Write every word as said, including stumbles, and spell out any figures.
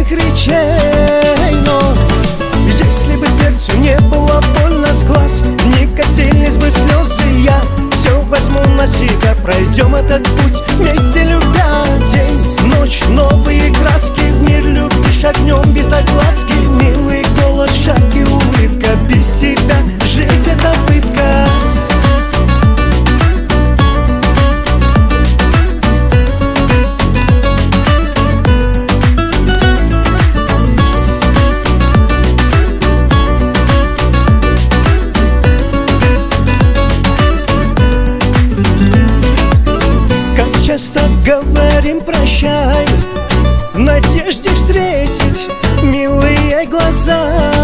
слезных речей. Но если бы сердцу не было больно с глаз, не катились бы слезы, я все возьму на себя. Пройдем этот путь вместе, любя. День, ночь, новые краски, в мир любви шагнем без огласки. Милый голос, шаг и улыбка, без тебя жизнь это пытка. Часто говорим прощай, в надежде встретить милые глаза.